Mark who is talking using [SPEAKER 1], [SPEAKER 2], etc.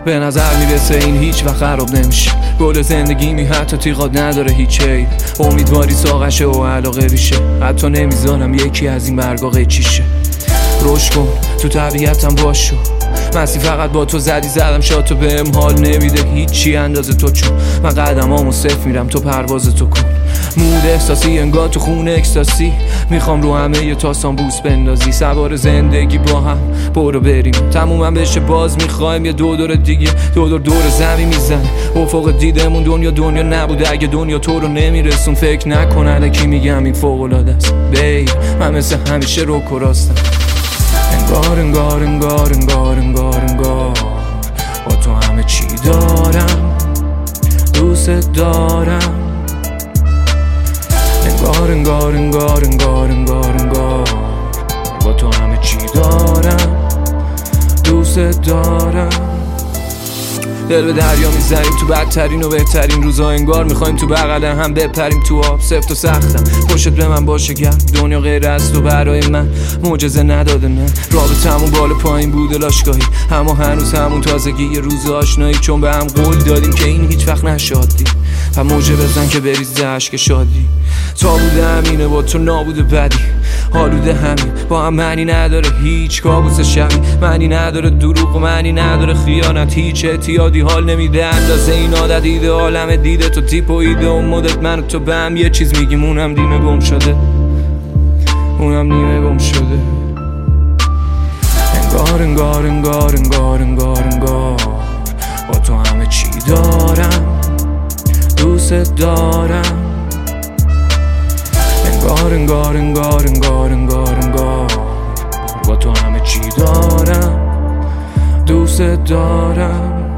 [SPEAKER 1] به نظر میرسه این هیچ وقت خراب نمیشه. گل زندگی می حتی تیغات نداره هیچ عیب. امیدواری ساقشه و علاقه ریشه. حتی نمیذارم یکی از این برگا قیچیشه. رشد کن تو طبیعتم باشو. مستی فقط با تو زدم شاتو بهم حال نمیده هیچی اندازه تو، چون من قدمامو صفر میرم تو پرواز تو کن. مود احساسی انگار تو خونه اکستاسی. میخوام رو همه یه تاسان بوس بندازی. سوار زندگی با هم برو بریم تمومم بشه باز میخوایم یه دور دیگه. دور زمین میزنه افق دیدمون. دنیا نبوده اگه دنیا تو رو نمیرسون. فکر نکن الکی میگم این فوق‌العاده است بی. من مثل همیشه رو راستم. انگار با تو همه چی دارم دوست دارم. انگار با تو همه چی دارم دوست دارم. دل به دریا میزنیم تو بدترین و بهترین روزا. انگار میخوایم تو بغل هم بپریم تو آب. سفت و سختم پشت به من باشه گرم. دنیا غیر از تو برای من معجزه نداده نه. رابطمون بالا پایین بوده لاشگاهی، اما هنوز همون تازگی یه روز آشنایی. چون به هم قول دادیم که این هیچ وقت نشادی و موجه بزن که بریزه عشق شادی. تا بوده همینه با تو نابوده بدی. حالوده همین با هم معنی نداره هیچ کابوس شبی. معنی نداره دروغ و معنی نداره خیانت. هیچ اعتیادی حال نمیده اندازه این عادت. ایده عالم دیده تو تیپ و ایده و مدت. من و تو به هم یه چیز میگیم اونم نیمه گم شده. انگار با تو همه چی دارم دوست دارم. انگار با تو همه چی دارم دوست دارم.